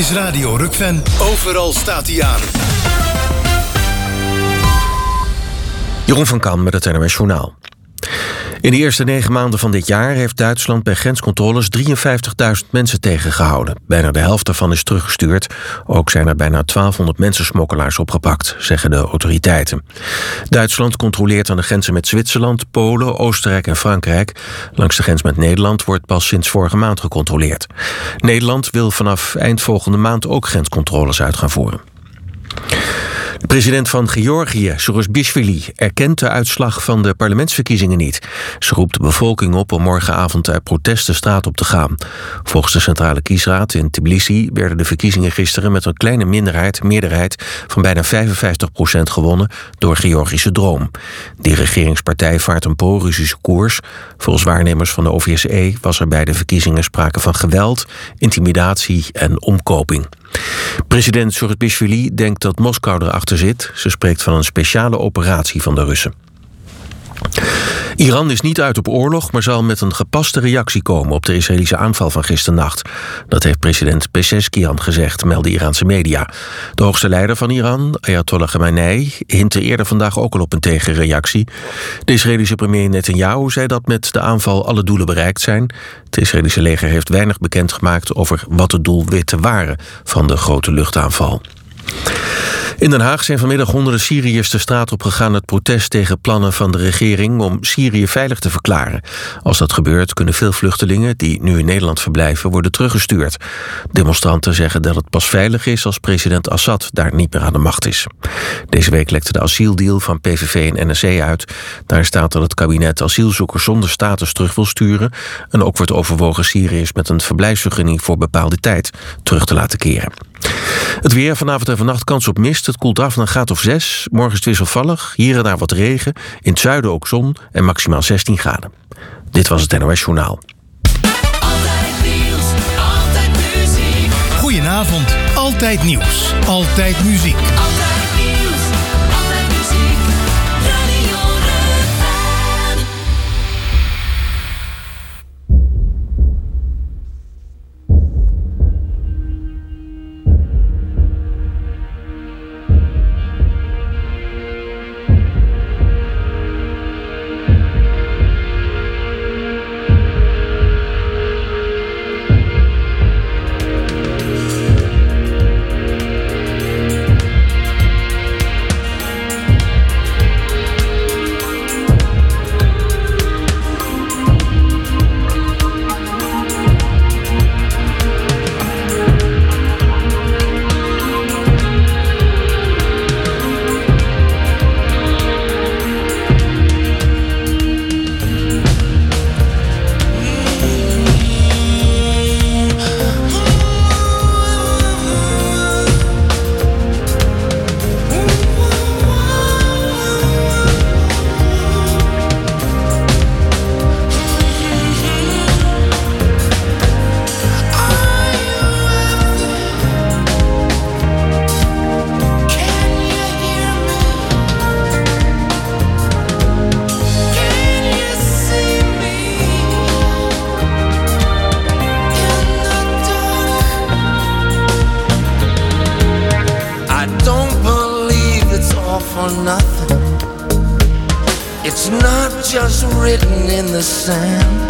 is Radio Rukven. Overal staat hij aan. Jeroen van Kan met het NOS Journaal. In de eerste 9 maanden van dit jaar heeft Duitsland bij grenscontroles 53.000 mensen tegengehouden. Bijna de helft daarvan is teruggestuurd. Ook zijn er bijna 1200 mensensmokkelaars opgepakt, zeggen de autoriteiten. Duitsland controleert aan de grenzen met Zwitserland, Polen, Oostenrijk en Frankrijk. Langs de grens met Nederland wordt pas sinds vorige maand gecontroleerd. Nederland wil vanaf eind volgende maand ook grenscontroles uit gaan voeren. De president van Georgië, Saakashvili, erkent de uitslag van de parlementsverkiezingen niet. Ze roept de bevolking op om morgenavond uit protest de straat op te gaan. Volgens de Centrale Kiesraad in Tbilisi werden de verkiezingen gisteren met een kleine meerderheid van bijna 55% gewonnen door Georgische Droom. Die regeringspartij vaart een pro-Russische koers. Volgens waarnemers van de OVSE was er bij de verkiezingen sprake van geweld, intimidatie en omkoping. President Saakashvili denkt dat Moskou erachter zit. Ze spreekt van een speciale operatie van de Russen. Iran is niet uit op oorlog, maar zal met een gepaste reactie komen op de Israëlische aanval van gisternacht. Dat heeft president Pezeshkian gezegd, melden Iraanse media. De hoogste leider van Iran, Ayatollah Khamenei, hintte eerder vandaag ook al op een tegenreactie. De Israëlische premier Netanyahu zei dat met de aanval alle doelen bereikt zijn. Het Israëlische leger heeft weinig bekendgemaakt over wat de doelwitten waren van de grote luchtaanval. In Den Haag zijn vanmiddag honderden Syriërs de straat op gegaan uit protest tegen plannen van de regering om Syrië veilig te verklaren. Als dat gebeurt kunnen veel vluchtelingen die nu in Nederland verblijven worden teruggestuurd. Demonstranten zeggen dat het pas veilig is als president Assad daar niet meer aan de macht is. Deze week lekte de asieldeal van PVV en NSC uit. Daar staat dat het kabinet asielzoekers zonder status terug wil sturen en ook wordt overwogen Syriërs met een verblijfsvergunning voor bepaalde tijd terug te laten keren. Het weer, vanavond en vannacht kans op mist. Het koelt af naar een graad of 6. Morgen is het wisselvallig. Hier en daar wat regen. In het zuiden ook zon en maximaal 16 graden. Dit was het NOS Journaal. Altijd nieuws, altijd muziek. Goedenavond. Altijd nieuws. Altijd muziek. Altijd nieuws, altijd muziek. Radio Rukven. Just written in the sand.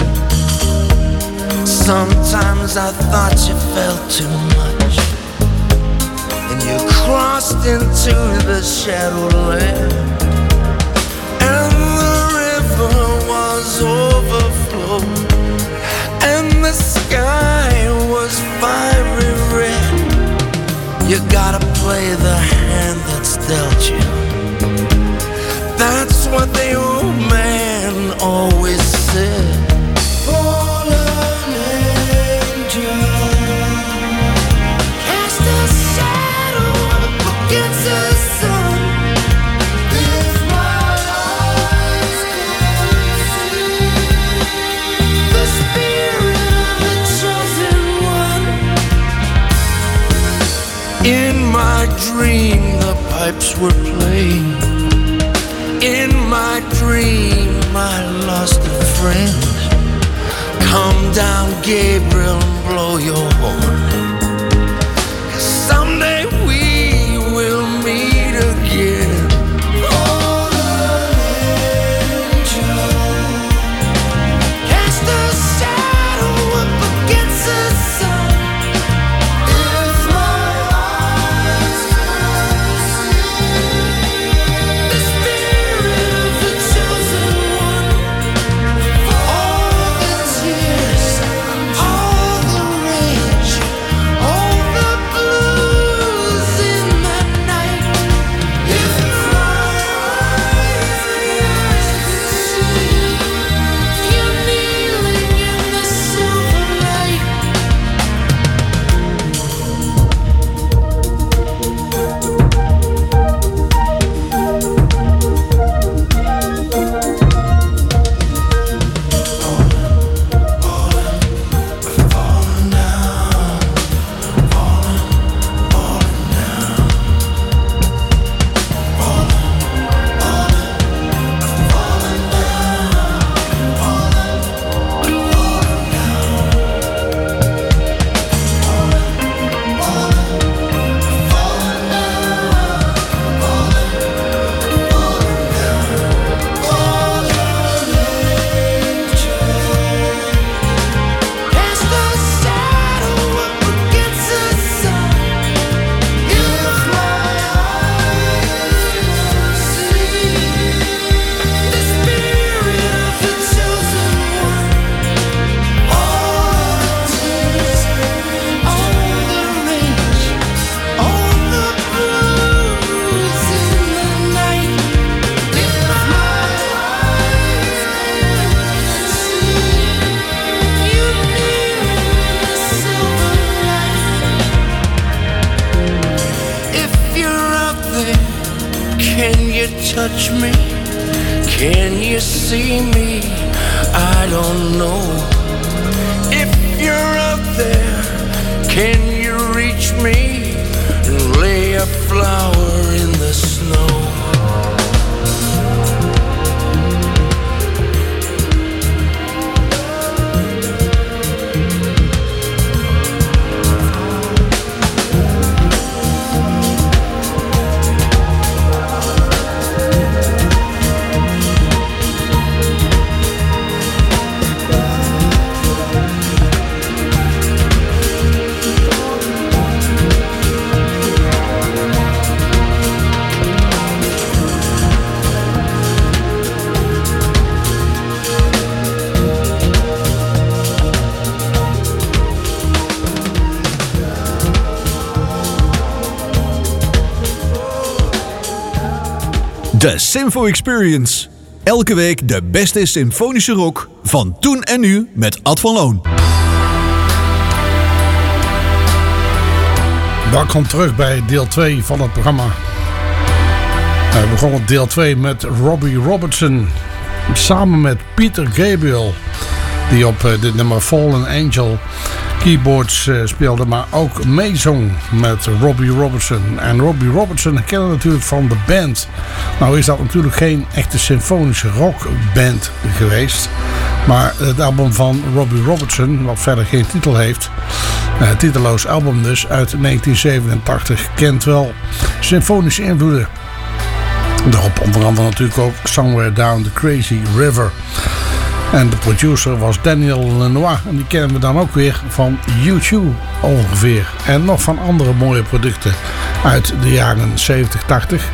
Sometimes I thought you felt too much, and you crossed into the shadowland, and the river was overflowed, and the sky was fiery red. You gotta play the hand that's dealt you. That's what the old man always said. Fallen angel, cast a shadow against the sun. If my eyes could see the spirit of the chosen one. In my dream, the pipes were playing. In my dream, I lost a friend. Come down, Gabriel, and blow your horn. Can you touch me? Can you see me? I don't know. If you're out there, can you reach me and lay a flower in the snow? De Symfo Experience. Elke week de beste symfonische rock van toen en nu met Ad van Loon. Welkom terug bij deel 2 van het programma. We begonnen deel 2 met Robbie Robertson. Samen met Peter Gabriel. Die op dit nummer Fallen Angel keyboards speelde, maar ook meezong met Robbie Robertson. En Robbie Robertson kennen we natuurlijk van de band. Nou is dat natuurlijk geen echte symfonische rockband geweest. Maar het album van Robbie Robertson, wat verder geen titel heeft, titeloos album dus, uit 1987, kent wel symfonische invloeden. Daarop onder andere natuurlijk ook Somewhere Down the Crazy River. En de producer was Daniel Lanois. En die kennen we dan ook weer van U2 ongeveer. En nog van andere mooie producten uit de jaren 70, 80.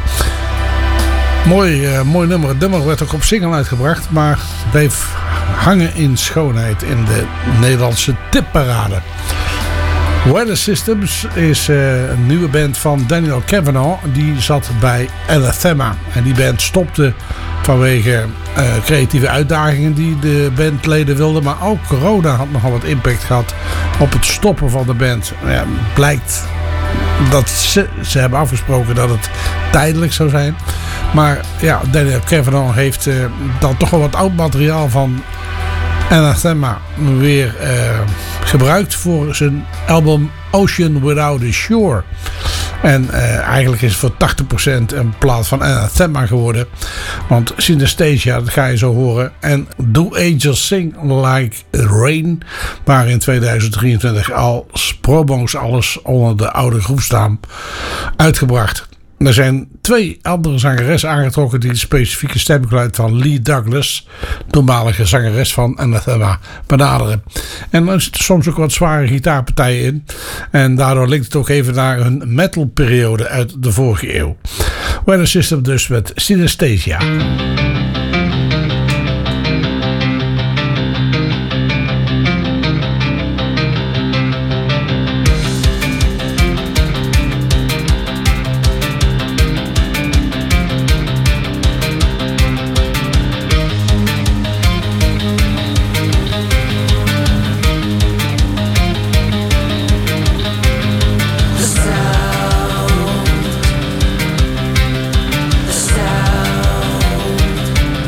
Mooi nummer. Het nummer werd ook op single uitgebracht. Maar bleef hangen in schoonheid in de Nederlandse tipparade. Weather Systems is een nieuwe band van Daniel Kavanagh. Die zat bij Anathema. En die band stopte vanwege creatieve uitdagingen die de bandleden wilden. Maar ook corona had nogal wat impact gehad op het stoppen van de band. Ja, blijkt dat ze hebben afgesproken dat het tijdelijk zou zijn. Maar ja, Daniel Kavanagh heeft dan toch wel wat oud materiaal van Anathema weer gebruikt voor zijn album Ocean Without a Shore. En eigenlijk is het voor 80% een plaat van Anathema geworden. Want Synesthesia, dat ga je zo horen. En Do Angels Sing Like Rain waren in 2023 al promo's alles onder de oude groepsnaam uitgebracht. Er zijn 2 andere zangeressen aangetrokken die het specifieke stemgeluid van Lee Douglas, toenmalige zangeres van Anathema, benaderen. En er zitten soms ook wat zware gitaarpartijen in. En daardoor linkt het ook even naar een metalperiode uit de vorige eeuw. Weather System dus met Synesthesia. The sound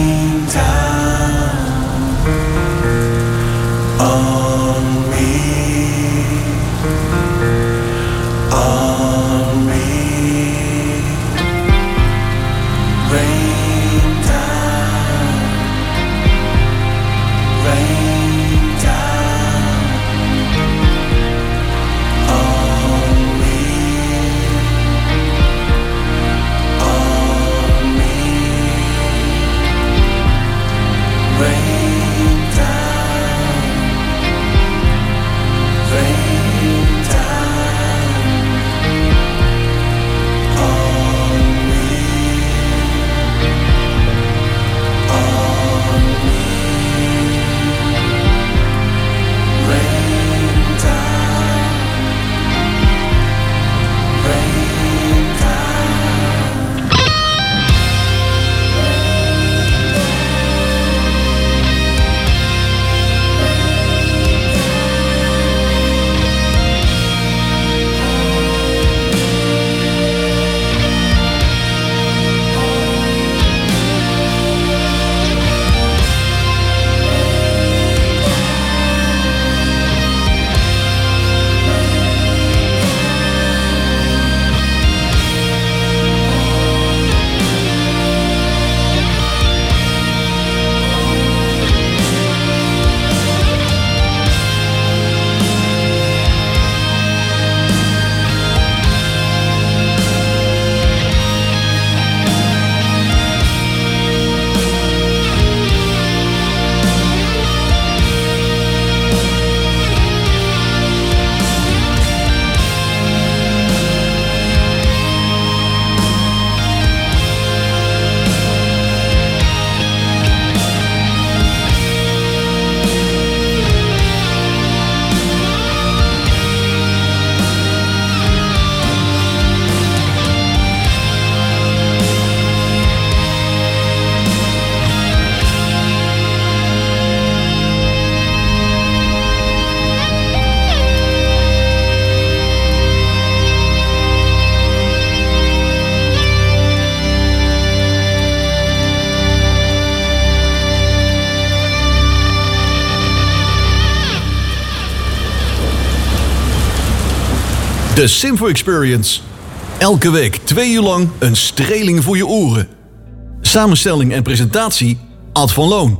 Rain down on me, on me. Rain down, rain down on me, on me. Rain down, rain down on me, on me. Rain down, rain down. De Simfo Experience. Elke week 2 uur lang een streling voor je oren. Samenstelling en presentatie Ad van Loon.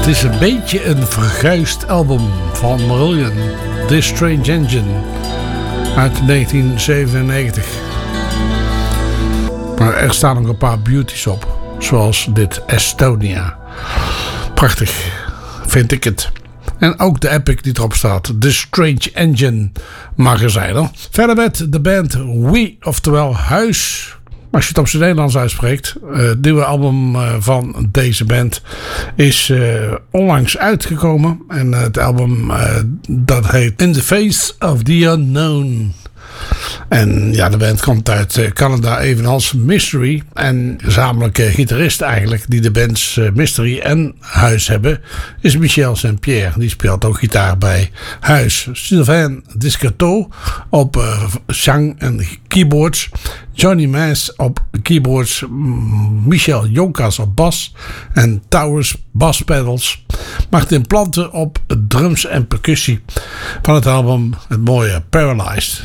Het is een beetje een verguisd album van Marillion, This Strange Engine, uit 1997. Maar er staan nog een paar beauties op, zoals dit Estonia. Prachtig, vind ik het. En ook de epic die erop staat, The Strange Engine magazijn. Verder met de band We, oftewel Huis. Als je het op zijn Nederlands uitspreekt. Het nieuwe album van deze band is onlangs uitgekomen. En het album dat heet In the Face of the Unknown. En ja, de band komt uit Canada, evenals Mystery. En gezamenlijke gitarist eigenlijk, die de bands Mystery en Huis hebben, is Michel Saint-Pierre. Die speelt ook gitaar bij Huis. Sylvain Discateau op zang en keyboards. Johnny Maes op keyboards. Michel Jonkas op bas. En Towers basspedals. Martin Planten op drums en percussie. Van het album het mooie Paralyzed.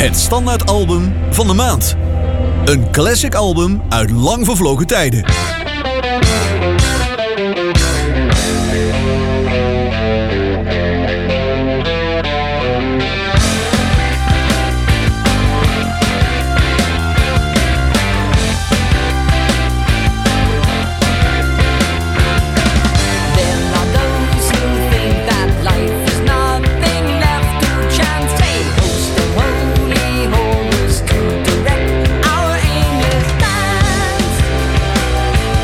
Het standaardalbum van de maand. Een classic album uit lang vervlogen tijden. Holy, holy, to direct our aimless dance.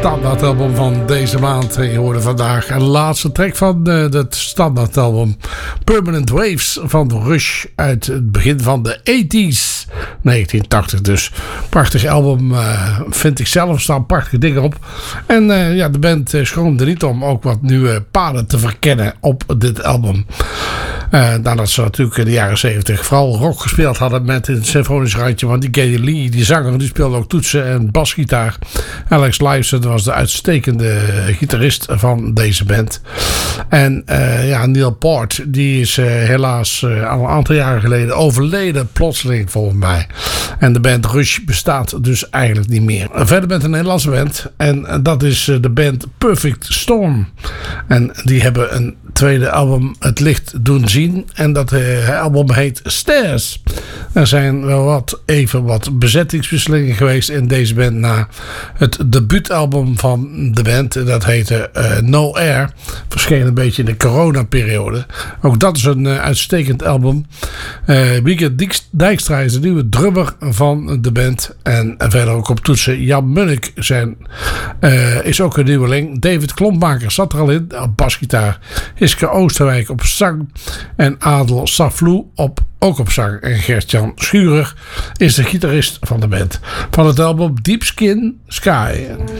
standaardalbum van deze maand. Je hoorde vandaag een laatste track van het standaardalbum Permanent Waves van Rush uit het begin van de 80s. 1980 dus. Prachtig album, vind ik zelf. Er staan prachtige dingen op. En ja, de band schroomde niet om ook wat nieuwe paden te verkennen op dit album. Nadat ze natuurlijk in de jaren 70 vooral rock gespeeld hadden met een symfonisch randje. Want die Geddy Lee, die zanger, die speelde ook toetsen en basgitaar. Alex Lifeson was de uitstekende gitarist van deze band. En ja, Neil Peart, die is helaas al een aantal jaren geleden overleden, plotseling volgens mij. En de band Rush bestaat dus eigenlijk niet meer. Verder met een Nederlandse band. En dat is de band Perfect Storm. En die hebben een tweede album het licht doen zien. En dat album heet Stairs. Er zijn wel even wat bezettingswisselingen geweest in deze band na het debuutalbum van de band. Dat heette No Air. Verscheen een beetje in de coronaperiode. Ook dat is een uitstekend album. Wieke Dijkstra is de nieuwe drummer van de band. En verder ook op toetsen Jan Munnik is ook een nieuweling. David Klompmaker zat er al in op basgitaar. Hiske Oosterwijk op zang. En Adel Saflou ook op zang. En Gert-Jan Schurer is de gitarist van de band. Van het album Deep Skin Sky.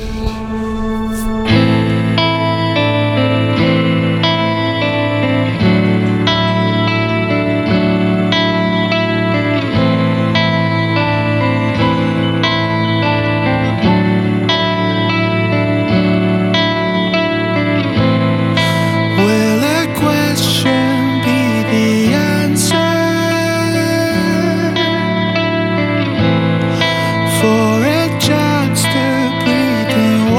Will a question be the answer? For a chance to breathe in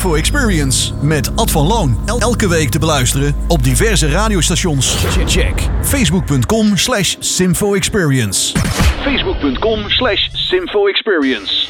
Simfo Experience met Ad van Loon. Elke week te beluisteren op diverse radiostations. Check facebook.com/Simfo Experience. Facebook.com/Simfo Experience.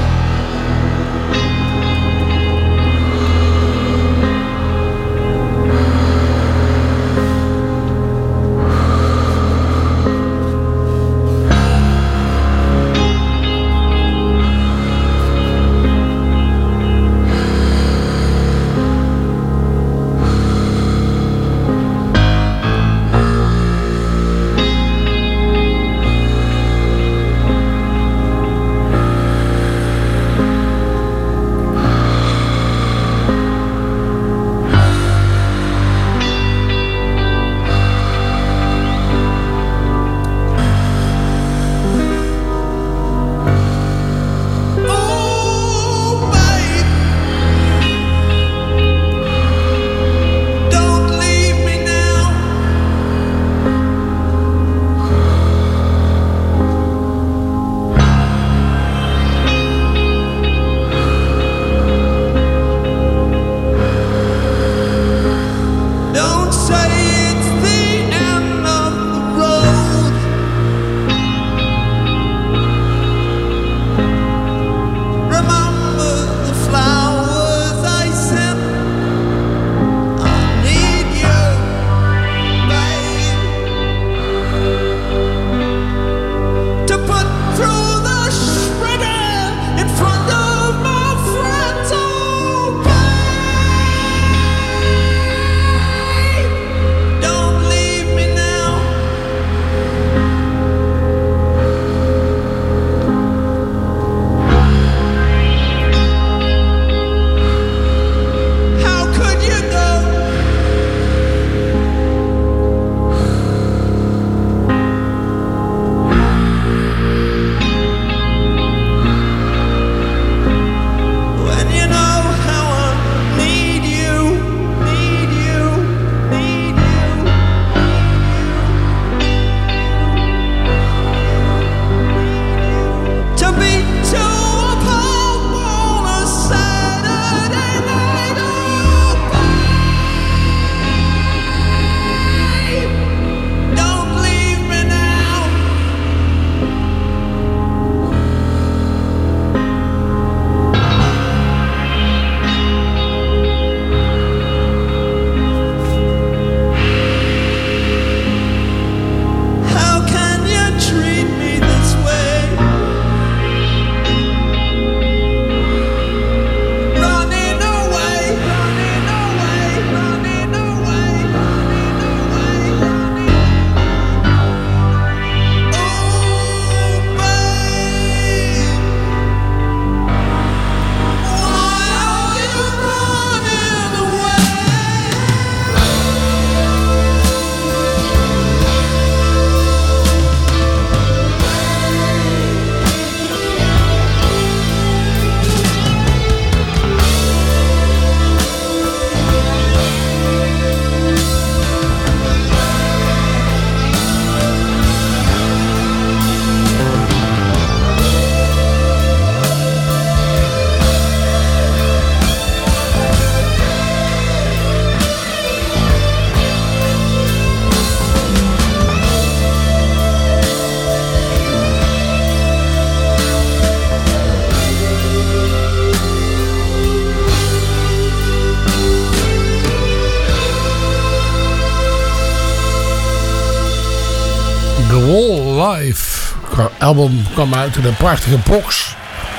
The Wall Live. Het album kwam uit in een prachtige box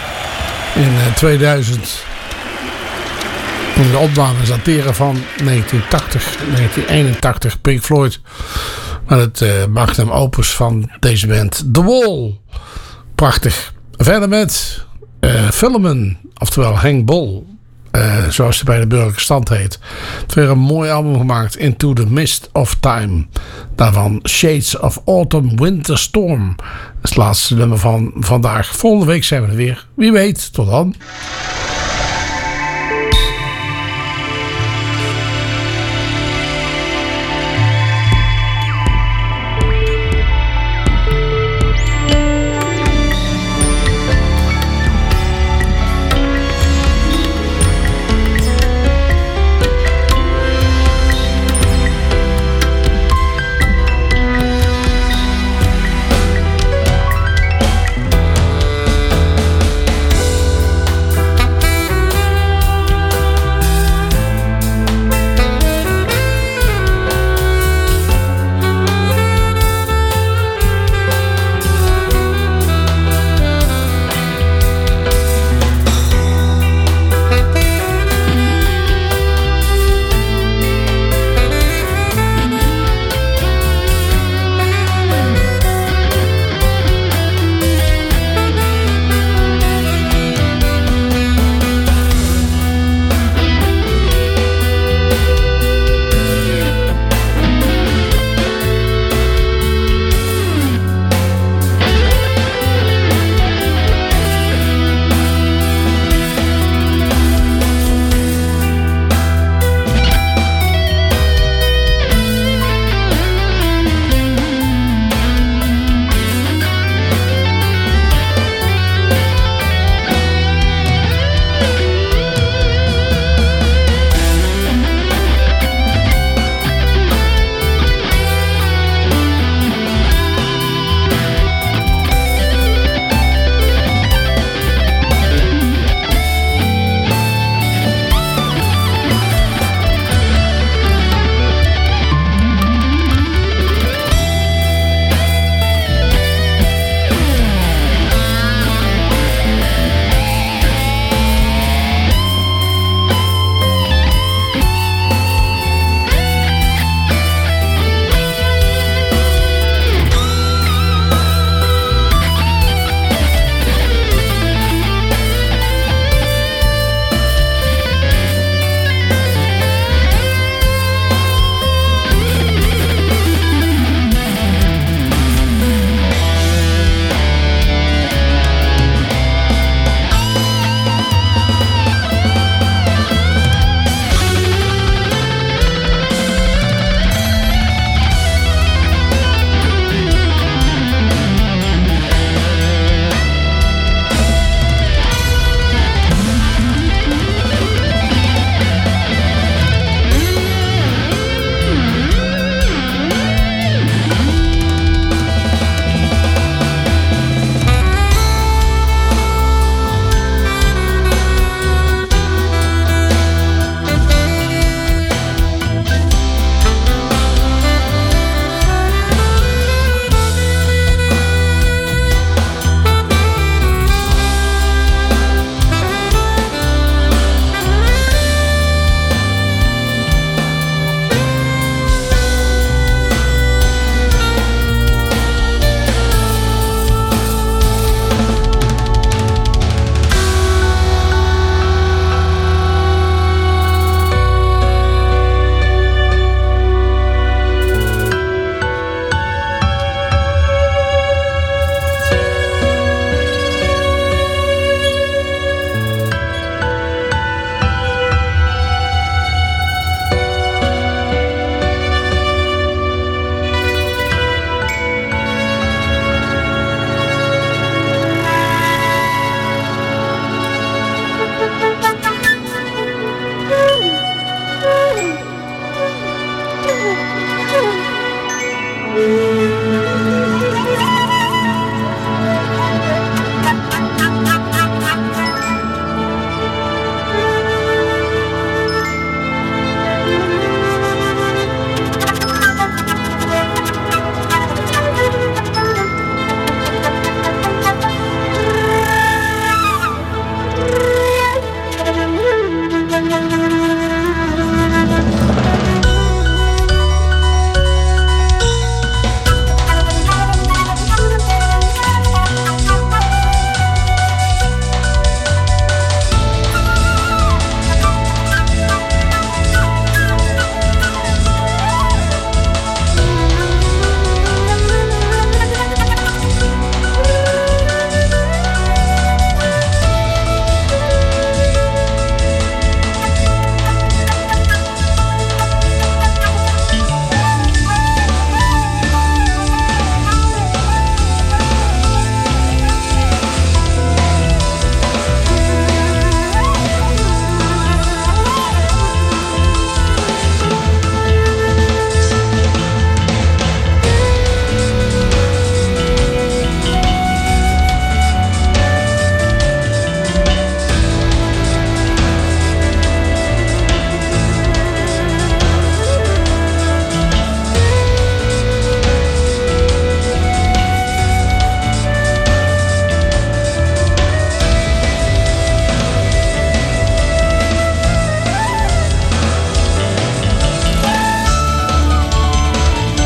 in 2000. En de opnames dateren van 1980, 1981. Pink Floyd. Maar het magnum opus van deze band. The Wall. Prachtig. Verder met filmen. Oftewel Hank Bol. Zoals hij bij de burgerlijke stand heet. Het weer een mooi album gemaakt. Into the Mist of Time. Daarvan Shades of Autumn Winter Storm. Dat is het laatste nummer van vandaag. Volgende week zijn we er weer. Wie weet. Tot dan.